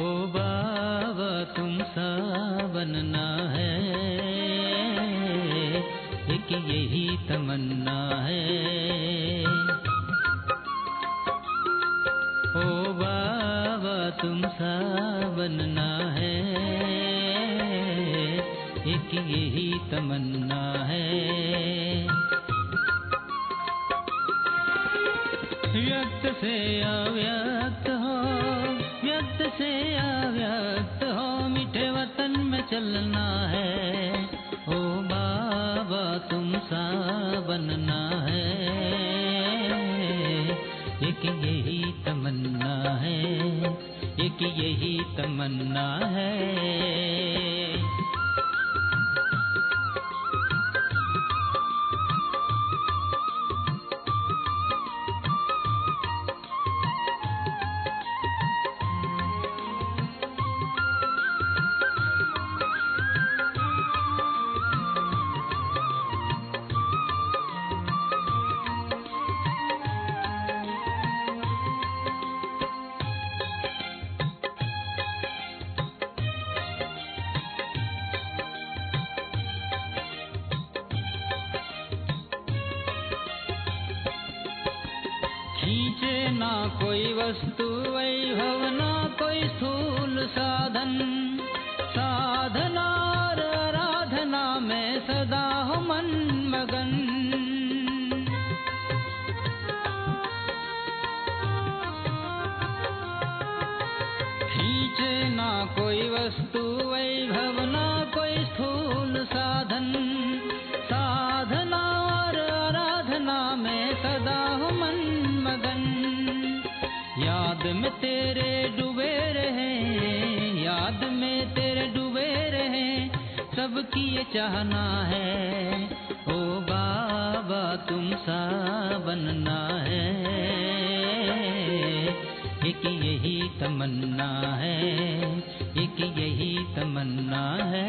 बाबा तुमसा बनना है, एक यही तमन्ना है। ओ बाबा तुमसा बनना है, एक यही तमन्ना है। व्यक्त से अव्यक्त हो, व्यक्त से अव्यक्त हो, मीठे वतन में चलना है। ओ बाबा तुमसा बनना है, एक यही तमन्ना है, एक यही तमन्ना है। खींचे ना कोई वस्तु वैभव, ना कोई स्थूल साधन, साधना और आराधना में सदा हो मन मगन। खींचे ना कोई वस्तु वैभव, ना कोई स्थूल साधन, साधना और आराधना में सदा हो मन मगन। याद में तेरे डूबे रहे, याद में तेरे डूबे रहे, सबकी ये चाहना है। ओ बाबा तुमसा बनना है, एक यही तमन्ना है, एक यही तमन्ना है।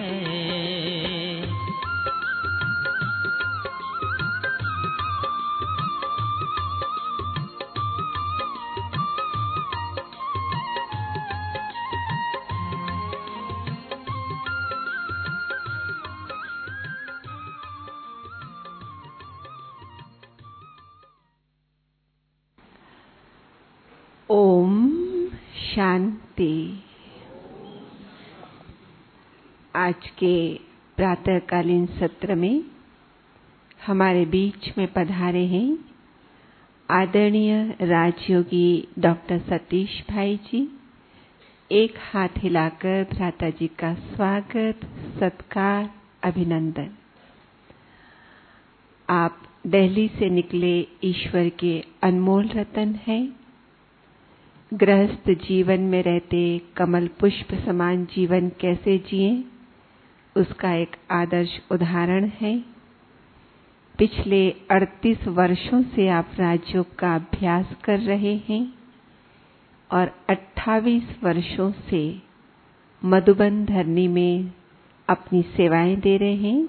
ओम शांति। आज के प्रातःकालीन सत्र में हमारे बीच में पधारे हैं आदरणीय राजयोगी डॉक्टर सतीश भाई जी। एक हाथ हिलाकर भ्राता जी का स्वागत, सत्कार, अभिनंदन। आप दिल्ली से निकले ईश्वर के अनमोल रतन हैं। गृहस्थ जीवन में रहते कमल पुष्प समान जीवन कैसे जिएं, उसका एक आदर्श उदाहरण है। पिछले 38 वर्षों से आप राजयोग का अभ्यास कर रहे हैं और 28 वर्षों से मधुबन धरनी में अपनी सेवाएं दे रहे हैं।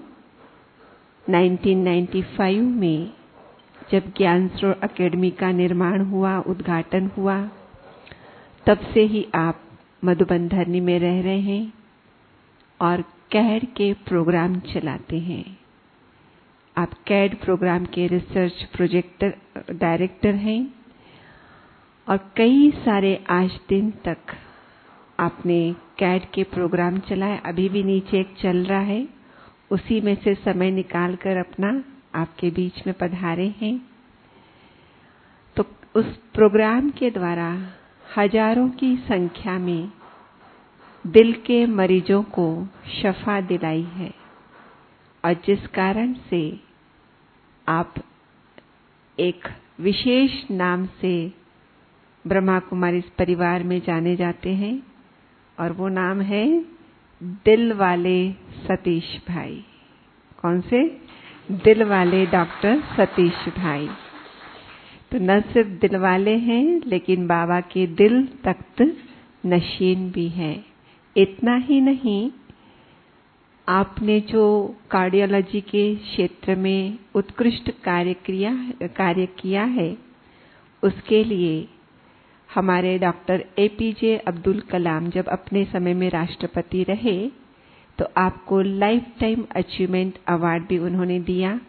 1995 में जब ज्ञान स्रोत अकेडमी का निर्माण हुआ, उद्घाटन हुआ, तब से ही आप मधुबन धरनी में रह रहे हैं और कैड के प्रोग्राम चलाते हैं। आप कैड प्रोग्राम के रिसर्च प्रोजेक्ट डायरेक्टर हैं और कई सारे आज दिन तक आपने कैड के प्रोग्राम चलाए। अभी भी नीचे एक चल रहा है, उसी में से समय निकालकर अपना आपके बीच में पधारे हैं। तो उस प्रोग्राम के द्वारा हजारों की संख्या में दिल के मरीजों को शफा दिलाई है और जिस कारण से आप एक विशेष नाम से ब्रह्मा कुमारी परिवार में जाने जाते हैं और वो नाम है दिल वाले सतीश भाई। कौन से? दिल वाले डॉक्टर सतीश भाई। तो न सिर्फ दिल वाले हैं लेकिन बाबा के दिल तख्त नशीन भी हैं। इतना ही नहीं, आपने जो कार्डियोलॉजी के क्षेत्र में उत्कृष्ट कार्य किया है, उसके लिए हमारे डॉक्टर APJ अब्दुल कलाम जब अपने समय में राष्ट्रपति रहे तो आपको लाइफ टाइम अचीवमेंट अवार्ड भी उन्होंने दिया।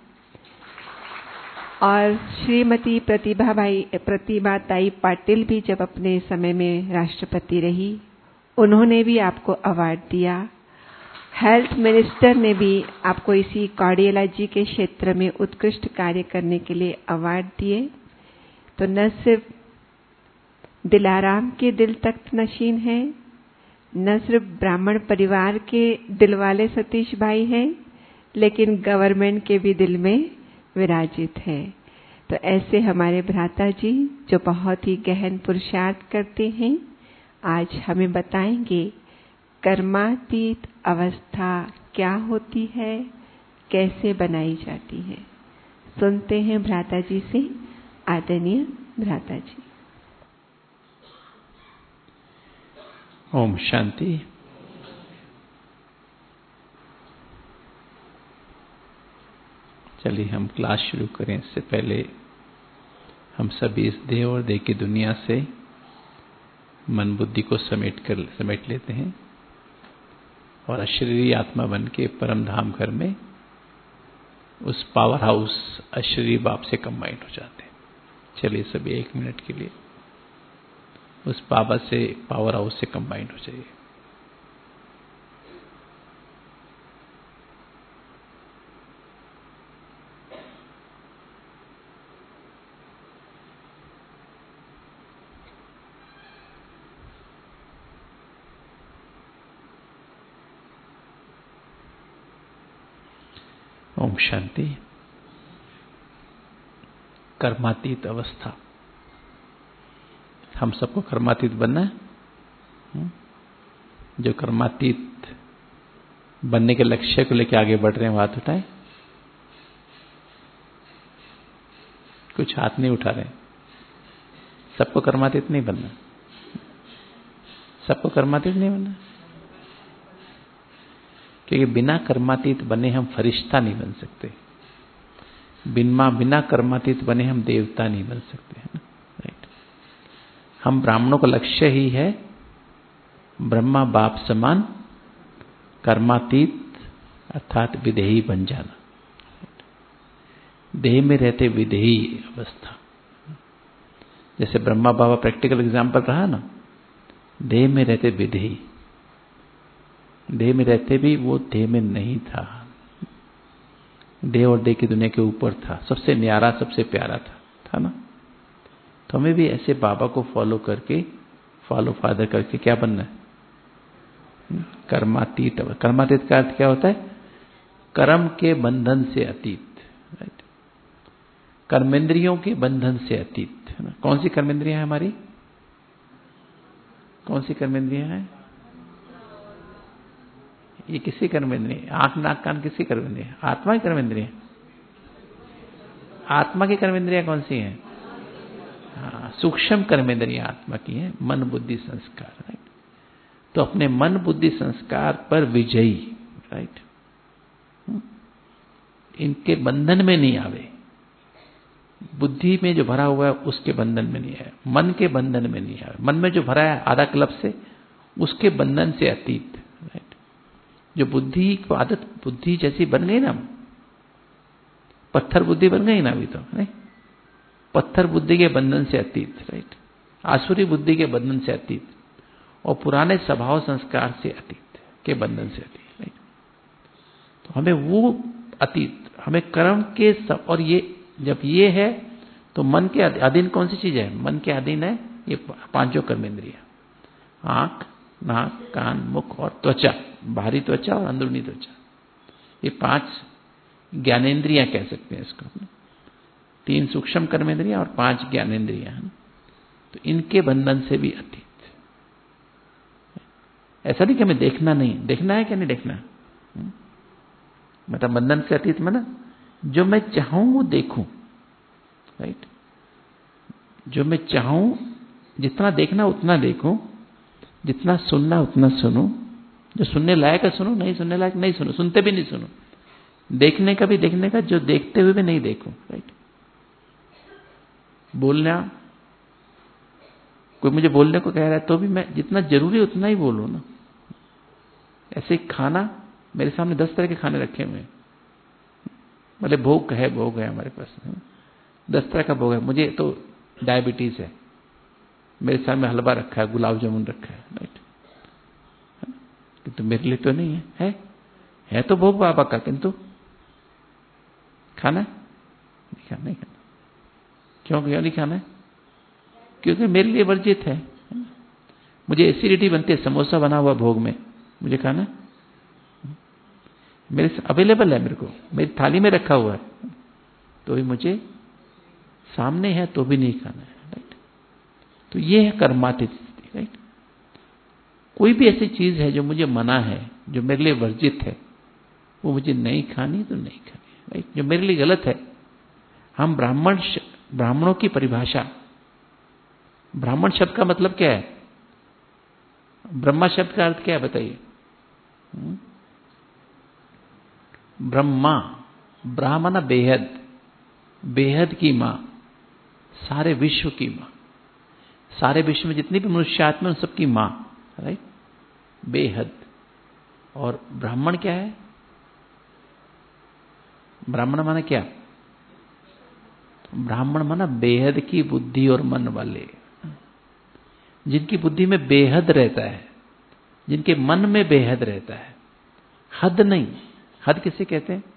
और श्रीमती प्रतिभाताई पाटिल भी जब अपने समय में राष्ट्रपति रही, उन्होंने भी आपको अवार्ड दिया। हेल्थ मिनिस्टर ने भी आपको इसी कार्डियोलॉजी के क्षेत्र में उत्कृष्ट कार्य करने के लिए अवार्ड दिए। तो न सिर्फ दिलाराम के दिल तख्त नशीन है, न सिर्फ ब्राह्मण परिवार के दिल वाले सतीश भाई हैं, लेकिन गवर्नमेंट के भी दिल में विराजित है। तो ऐसे हमारे भ्राता जी जो बहुत ही गहन पुरुषार्थ करते हैं, आज हमें बताएंगे कर्मातीत अवस्था क्या होती है, कैसे बनाई जाती है। सुनते हैं भ्राता जी से। आदरणीय भ्राता जी। ओम शांति। चलिए हम क्लास शुरू करें। इससे पहले हम सभी इस देह और देह की दुनिया से मन बुद्धि को समेट लेते हैं और अशरीरी आत्मा बन के परम धाम घर में उस पावर हाउस अशरीरी बाप से कंबाइंड हो जाते हैं। चलिए सभी 1 मिनट के लिए उस पावर हाउस से कंबाइंड हो जाइए। ओम शांति। कर्मातीत अवस्था। हम सबको कर्मातीत बनना है। जो कर्मातीत बनने के लक्ष्य को लेकर आगे बढ़ रहे हैं, हाथ उठाएं। कुछ हाथ नहीं उठा रहे। सबको कर्मातीत नहीं बनना। सबको कर्मातीत नहीं बनना, क्योंकि बिना कर्मातीत बने हम फरिश्ता नहीं बन सकते। बिना कर्मातीत बने हम देवता नहीं बन सकते, है ना। राइट। हम ब्राह्मणों का लक्ष्य ही है ब्रह्मा बाप समान कर्मातीत अर्थात विदेही बन जाना। देह में रहते विदेही अवस्था। जैसे ब्रह्मा बाबा प्रैक्टिकल एग्जाम्पल रहा ना, देह में रहते विदेही। देह में रहते भी वो देह में नहीं था। देह और देह की दुनिया के ऊपर था, सबसे न्यारा सबसे प्यारा था ना। तो हमें भी ऐसे बाबा को फॉलो फादर करके क्या बनना है? कर्मातीत। कर्मातीत का अर्थ क्या होता है? कर्म के बंधन से अतीत। राइट। कर्मेंद्रियों के बंधन से अतीत, है ना। कौन सी कर्मेंद्रियां हैं हमारी? कौन सी कर्मेंद्रियां हैं? ये किसी कर्मेंद्रिय? आंख नाक कान किसकी कर्मेंद्रिय? आत्मा की कर्मेंद्रिय। आत्मा की कर्मेंद्रियां कौन सी हैं? हाँ, सूक्ष्म कर्मेंद्रियां आत्मा की हैं, मन बुद्धि संस्कार। राइट। तो अपने मन बुद्धि संस्कार पर विजयी, राइट, इनके बंधन में नहीं आवे। बुद्धि में जो भरा हुआ है उसके बंधन में नहीं आए, मन के बंधन में नहीं आवे। मन में जो भरा है आधा क्लब से, उसके बंधन से अतीत। राइट। जो बुद्धि को आदत बुद्धि जैसी बन गई ना, पत्थर बुद्धि बन गई ना अभी तो, नहीं। पत्थर बुद्धि के बंधन से अतीत। राइट। आसुरी बुद्धि के बंधन से अतीत और पुराने स्वभाव संस्कार से अतीत के बंधन से अतीत। राइट। तो हमें वो अतीत, हमें कर्म के सब, और ये जब ये है तो मन के अधीन कौन सी चीज है? मन के अधीन है ये पांचों कर्मेंद्रियां, आंख नाक कान मुख और त्वचा, बाहरी त्वचा और अंदरूनी त्वचा। ये 5 ज्ञानेंद्रियां कह सकते हैं इसको। 3 सूक्ष्म कर्मेंद्रियां और 5 ज्ञानेंद्रियां। तो इनके बंधन से भी अतीत। ऐसा नहीं कि हमें देखना नहीं, देखना है क्या नहीं देखना, मतलब बंधन से अतीत में ना, जो मैं चाहूं वो देखूं। राइट। जो मैं चाहूं, जितना देखना उतना देखूं, जितना सुनना उतना सुनूं, जो सुनने लायक है सुनूं, नहीं सुनने लायक नहीं सुनूं, सुनते भी नहीं सुनूं, देखने का भी देखने का, जो देखते हुए भी नहीं देखूं। राइट। बोलना कोई मुझे बोलने को कह रहा है तो भी मैं जितना जरूरी उतना ही बोलूं ना। ऐसे खाना मेरे सामने 10 तरह के खाने रखे हुए हैं, मतलब भोग है हमारे पास, 10 तरह का भोग है। मुझे तो डायबिटीज है, मेरे सामने हलवा रखा है, गुलाब जामुन रखा है, राइट, किंतु मेरे लिए तो नहीं है तो भोग बाबा का, किंतु खाना नहीं खाना। क्यों नहीं खाना है? क्योंकि मेरे लिए वर्जित है। मुझे एसिडिटी बनती है, समोसा बना हुआ भोग में मुझे खाना, मेरे से अवेलेबल है, मेरे को मेरी थाली में रखा हुआ है, तो भी मुझे सामने है तो भी नहीं खाना है, राइट। तो ये है कर्मातीत स्थिति, राइट। कोई भी ऐसी चीज है जो मुझे मना है, जो मेरे लिए वर्जित है, वो मुझे नहीं खानी तो नहीं खानी, राइट। जो मेरे लिए गलत है, हम ब्राह्मणों की परिभाषा, ब्राह्मण शब्द का मतलब क्या है? ब्रह्मा शब्द का अर्थ क्या है बताइए? ब्रह्मा, ब्राह्मण बेहद, बेहद की मां, सारे विश्व की मां, सारे विश्व में जितनी भी मनुष्यात्मा उन सबकी मां, राइट, बेहद। और ब्राह्मण क्या है? ब्राह्मण माना क्या? ब्राह्मण माना बेहद की बुद्धि और मन वाले, जिनकी बुद्धि में बेहद रहता है, जिनके मन में बेहद रहता है, हद नहीं। हद किसे कहते हैं?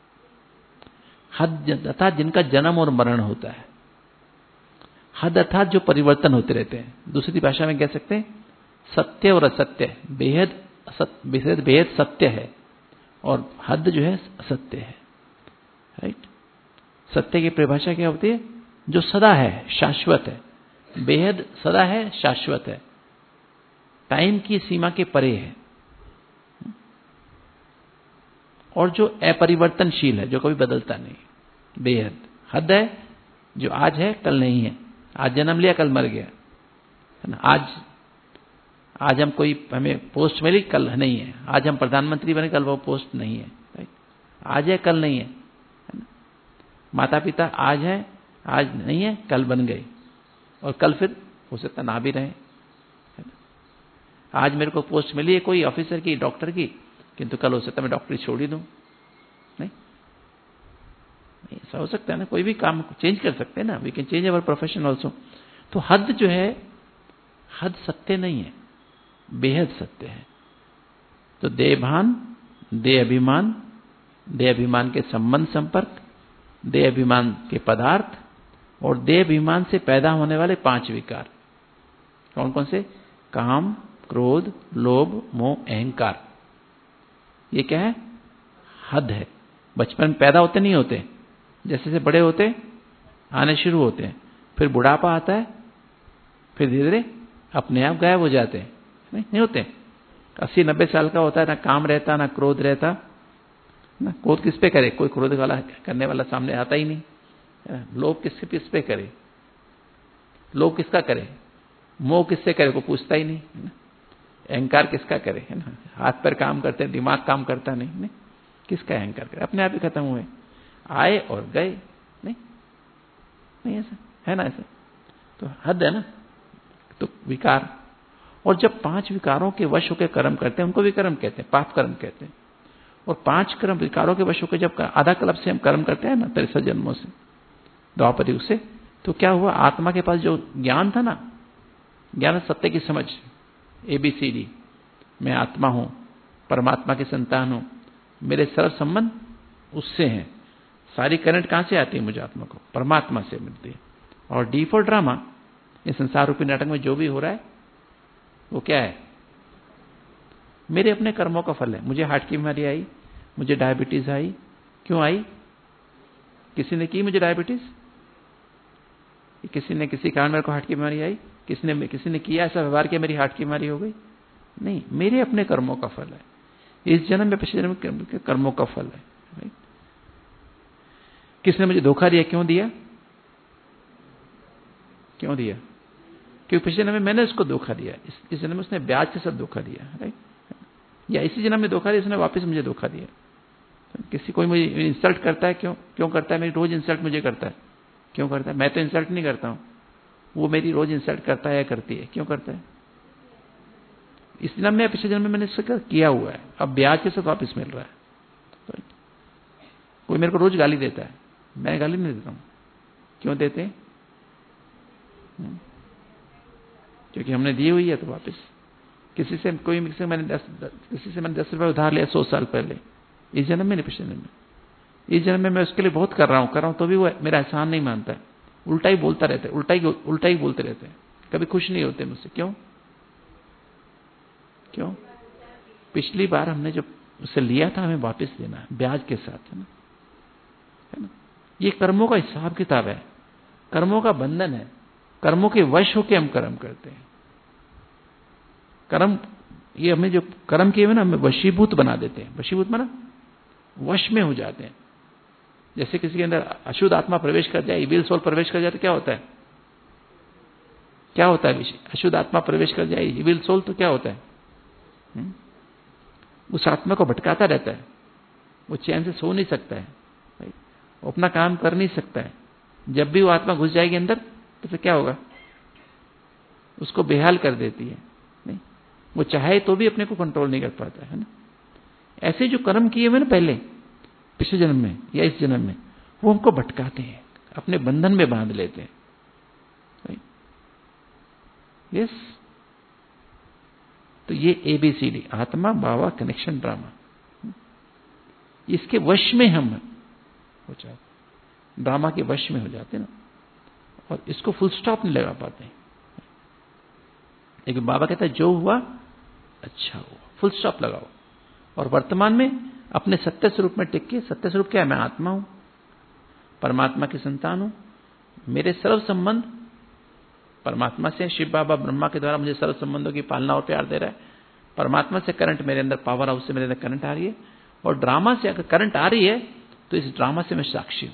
हद अर्थात जिनका जन्म और मरण होता है। हद अर्थात जो परिवर्तन होते रहते हैं। दूसरी भाषा में कह सकते हैं सत्य और असत्य। बेहद सत्य है और हद जो है असत्य है, राइट। सत्य की परिभाषा क्या होती है? जो सदा है, शाश्वत है। बेहद सदा है, शाश्वत है, टाइम की सीमा के परे है, और जो अपरिवर्तनशील है, जो कभी बदलता नहीं, बेहद। हद है जो आज है कल नहीं है, आज जन्म लिया कल मर गया, है ना। आज हम हमें पोस्ट मिली कल नहीं है, आज हम प्रधानमंत्री बने कल वो पोस्ट नहीं है, राइट। आज है कल नहीं है, ना। माता पिता आज है, आज नहीं है, कल बन गए, और कल फिर हो सकता ना भी रहे, है ना। आज मेरे को पोस्ट मिली है कोई ऑफिसर की, डॉक्टर की, किंतु कल हो सकता मैं डॉक्टरी छोड़ ही दूं, नहीं, ऐसा हो सकता है ना। कोई भी काम चेंज कर सकते हैं ना, we can change our profession also. तो हद जो है, हद सत्य नहीं है, बेहद सत्य है। तो देहभान, देह अभिमान, देह अभिमान के संबंध संपर्क, देह अभिमान के पदार्थ, और देह अभिमान से पैदा होने वाले 5 विकार। कौन कौन से? काम, क्रोध, लोभ, मोह, अहंकार। ये क्या है? हद है। बचपन में पैदा होते नहीं होते, जैसे जैसे बड़े होते आने शुरू होते हैं, फिर बुढ़ापा आता है, फिर धीरे धीरे अपने आप गायब हो जाते हैं, नहीं होते। 80-90 साल का होता है, ना काम रहता, ना क्रोध रहता, ना क्रोध किस पे करे, कोई क्रोध वाला करने वाला सामने आता ही नहीं। लोभ किस पे करे, लोभ किसका करे, मोह किससे करे, को पूछता ही नहीं, है ना। अहंकार किसका करे, है ना। हाथ पैर काम करते हैं, दिमाग काम करता नहीं, किसका अहंकार करे, अपने आप ही खत्म हुए, आए और गए, नहीं ऐसा है ना, ऐसा तो हद है ना। तो विकार, और जब 5 विकारों के वश होकर कर्म करते हैं उनको विकर्म कहते हैं, पाप कर्म कहते हैं। और 5 कर्म विकारों के वश होकर जब आधा कल्प से हम कर्म करते हैं ना, 63 जन्मों से, द्वापर युग से, तो क्या हुआ? आत्मा के पास जो ज्ञान था ना, ज्ञान सत्य की समझ, ABCD, मैं आत्मा हूं, परमात्मा की संतान हूं, मेरे सर्व संबंध उससे हैं, सारी करंट कहां से आती है मुझे? आत्मा को परमात्मा से मिलती है। और डी फॉर ड्रामा, इस संसार रूपी नाटक में जो भी हो रहा है वो क्या है? मेरे अपने कर्मों का फल है। मुझे हार्ट की बीमारी आई, मुझे डायबिटीज आई, क्यों आई? किसी ने की मुझे डायबिटीज, किसी ने किसी कारण मेरे को हार्ट की बीमारी आई, किसी ने किया ऐसा व्यवहार किया मेरी हार्ट की बीमारी हो गई? नहीं, मेरे अपने कर्मों का फल है। इस जन्म में पिछले जन्म के कर्मों का फल है, राइट। किसने मुझे धोखा दिया, क्यों दिया? क्यों दिया? क्योंकि पिछले जन्म में मैंने उसको धोखा दिया, इस जन्म में उसने ब्याज के साथ धोखा दिया, राइट। या इसी जन्म में धोखा दिया, उसने वापस मुझे धोखा दिया। किसी कोई मुझे इंसल्ट करता है, क्यों करता है? मेरी रोज इंसल्ट मुझे करता है, क्यों करता है? मैं तो इंसल्ट नहीं करता हूं, वो मेरी रोज इंसल्ट करता है या करती है? क्यों करता है? इस जन्म में पिछले जन्म में मैंने इससे किया हुआ है, अब ब्याज के साथ वापस मिल रहा है। कोई मेरे को रोज गाली देता है, मैं गाली नहीं देता हूं। क्यों देते हैं? क्योंकि हमने दी हुई है तो वापस। किसी से मैंने 10 रुपए उधार लिया 100 साल पहले, इस जन्म में नहीं पिछले जन्म में। इस जन्म में मैं उसके लिए बहुत कर रहा हूं तो भी वो मेरा एहसान नहीं मानता है, उल्टा ही बोलता रहता है, उल्टा ही बोलते रहते हैं, कभी खुश नहीं होते मुझसे। क्यों? पिछली बार हमने जो उससे लिया था हमें वापस देना है, ब्याज के साथ, है ना? ये कर्मों का हिसाब किताब है, कर्मों का बंधन है, कर्मों के वश होकर हम कर्म करते हैं। कर्म, ये हमें जो कर्म किए हुए ना, हमें वशीभूत बना देते हैं। वशीभूत माना वश में हो जाते हैं। जैसे किसी के अंदर अशुद्ध आत्मा प्रवेश कर जाए, इविल सोल प्रवेश कर जाए तो क्या होता है? क्या होता है? अशुद्ध आत्मा प्रवेश कर जाए, इविल सोल, तो क्या होता है? उस आत्मा को भटकाता रहता है, वो चैन से सो नहीं सकता है, वो अपना काम कर नहीं सकता है। जब भी वो आत्मा घुस जाएगी अंदर तो फिर क्या होगा? उसको बेहाल कर देती है। नहीं, वो चाहे तो भी अपने को कंट्रोल नहीं कर पाता है ना। ऐसे जो कर्म किए हुए ना पहले पिछले जन्म में या इस जन्म में, वो हमको भटकाते हैं, अपने बंधन में बांध लेते हैं। यस, तो ये ABCD, आत्मा भावा कनेक्शन ड्रामा, इसके वश में हम हो जाते, ड्रामा के वश में हो जाते ना, और इसको फुल स्टॉप नहीं लगा पाते। लेकिन बाबा कहता है जो हुआ अच्छा हुआ, फुल स्टॉप लगाओ, और वर्तमान में अपने सत्य स्वरूप में टिक के। सत्य स्वरूप क्या है? मैं आत्मा हूं, परमात्मा की संतान हूं, मेरे सर्व संबंध परमात्मा से, शिव बाबा ब्रह्मा के द्वारा मुझे सर्व संबंधों की पालना और प्यार दे रहा है। परमात्मा से करंट मेरे अंदर, पावर हाउस से मेरे अंदर करंट आ रही है, और ड्रामा से अगर करंट आ रही है तो इस ड्रामा से मैं साक्षी हूं।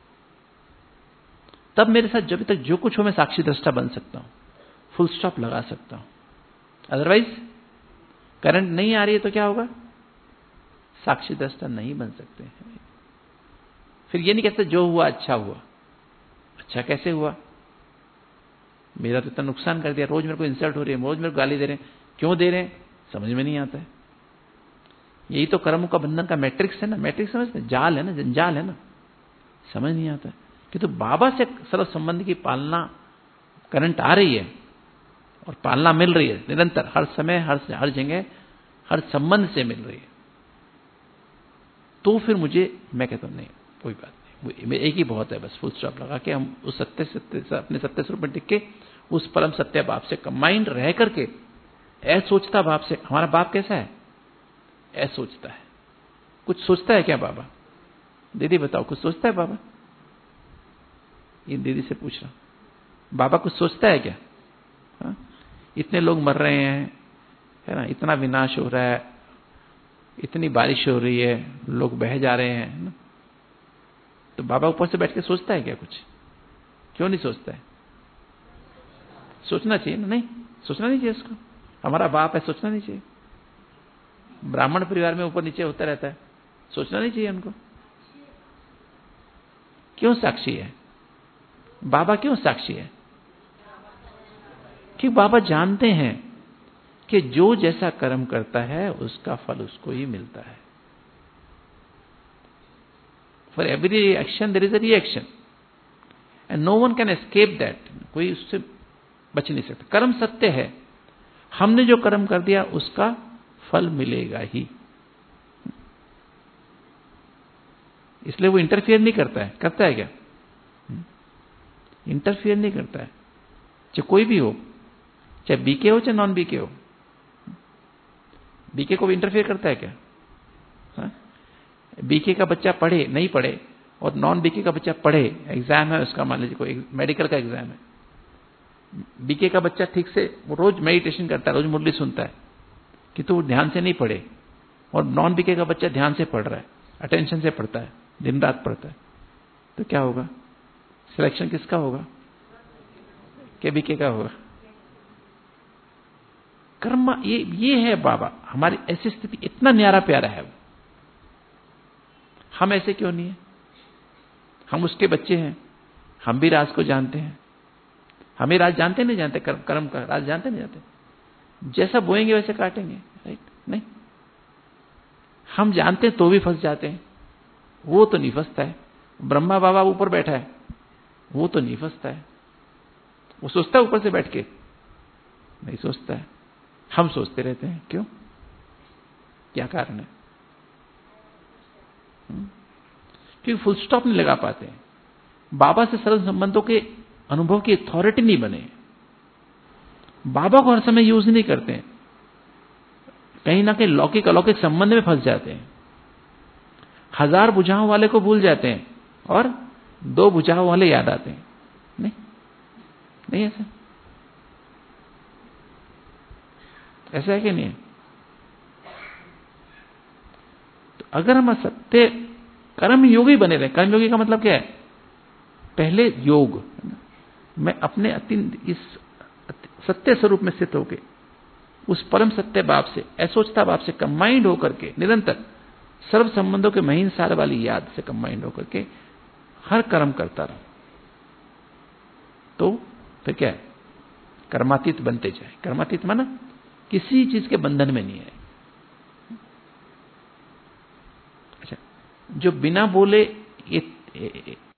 तब मेरे साथ जब तक जो कुछ हो मैं साक्षी दृष्टा बन सकता हूं, फुल स्टॉप लगा सकता हूं। अदरवाइज करंट नहीं आ रही है तो क्या होगा? साक्षी दृष्टा नहीं बन सकते। फिर ये नहीं कहते जो हुआ अच्छा हुआ। अच्छा कैसे हुआ? मेरा तो इतना नुकसान कर दिया, रोज मेरे को इंसल्ट हो रही है, रोज मेरे को गाली दे रहे हैं, क्यों दे रहे हैं समझ में नहीं आता है। यही तो कर्मों का बंधन का मैट्रिक्स है ना, मैट्रिक्स समझते हैं, जाल है ना, जंजाल है ना, समझ नहीं आता है कि तो बाबा से सर्व संबंध की पालना करंट आ रही है और पालना मिल रही है निरंतर, हर समय, हर जगह, हर संबंध से मिल रही है। तो फिर मैं कहता हूं नहीं, कोई बात नहीं, एक ही बहुत है, बस फुल स्टॉप लगा के हम उस अपने सत्य स्वरूप में टिक के उस परम सत्य बाप से कंबाइंड रह करके, ऐसा सोचता बाप से। हमारा बाप कैसा है? ऐसा सोचता है। कुछ सोचता है क्या बाबा? दीदी बताओ, कुछ सोचता है बाबा? ये दीदी से पूछ रहा हूं, बाबा कुछ सोचता है क्या? हा? इतने लोग मर रहे हैं, है ना, इतना विनाश हो रहा है, इतनी बारिश हो रही है, लोग बह जा रहे हैं ना? तो बाबा ऊपर से बैठ के सोचता है क्या कुछ? क्यों नहीं सोचता है? सोचना चाहिए ना? नहीं, सोचना नहीं चाहिए उसको। हमारा बाप है, सोचना नहीं चाहिए। ब्राह्मण परिवार में ऊपर नीचे होता रहता है, सोचना नहीं चाहिए उनको। क्यों साक्षी है बाबा? क्यों साक्षी है? कि बाबा जानते हैं कि जो जैसा कर्म करता है उसका फल उसको ही मिलता है। For every action there is a reaction and no one can escape that. कोई उससे बच नहीं सकता। कर्म सत्य है, हमने जो कर्म कर दिया उसका फल मिलेगा ही। इसलिए वो इंटरफियर नहीं करता है। करता है क्या? इंटरफियर नहीं करता है, चाहे कोई भी हो, चाहे बीके हो चाहे नॉन बीके हो। बीके को भी इंटरफियर करता है क्या? बीके का बच्चा पढ़े नहीं पढ़े और नॉन बीके का बच्चा पढ़े, एग्जाम है उसका, मान लीजिए कोई मेडिकल का एग्जाम है, बीके का बच्चा ठीक से वो रोज मेडिटेशन करता है, रोज मुरली सुनता है, किंतु वो ध्यान से नहीं पढ़े, और नॉन बीके का बच्चा ध्यान से पढ़ रहा है, अटेंशन से पढ़ता है, दिन रात पढ़ता है, तो क्या होगा? सिलेक्शन किसका होगा? के बीके का होगा। कर्म ये है बाबा, हमारी ऐसी स्थिति, इतना न्यारा प्यारा है वो। हम ऐसे क्यों नहीं है? हम उसके बच्चे हैं, हम भी राज को जानते हैं, हम ये राज जानते नहीं जानते, कर्म का राज जानते नहीं जानते। जैसा बोएंगे वैसे काटेंगे, राइट? नहीं, हम जानते तो भी फंस जाते हैं। वो तो नहीं फंसता है। ब्रह्मा बाबा ऊपर बैठा है, वो तो नहीं फंसता है। वो सोचता है ऊपर से बैठ के? नहीं सोचता है। हम सोचते रहते हैं। क्यों? क्या कारण है? क्योंकि फुल स्टॉप नहीं लगा पाते हैं। बाबा से सर्व संबंधों के अनुभव की अथॉरिटी नहीं बने। बाबा को हर समय यूज नहीं करते हैं, कहीं ना कहीं लौकिक अलौकिक संबंध में फंस जाते हैं। 1000 भुजाओं वाले को भूल जाते हैं और 2 भुजाओं वाले याद आते हैं। नहीं, नहीं ऐसा, ऐसा है कि नहीं है? तो अगर हम सत्य कर्म योगी बने रहे, कर्म योगी का मतलब क्या है? पहले योग, मैं अपने इस सत्य स्वरूप में स्थित होके उस परम सत्य बाप से, असोचता बाप से कंबाइंड होकर के निरंतर सर्व संबंधों के महीन सार वाली याद से कंबाइंड होकर के हर कर्म करता रहो, तो फिर क्या है? कर्मातीत बनते जाए। कर्मातीत माना किसी चीज के बंधन में नहीं है। अच्छा, जो बिना बोले ये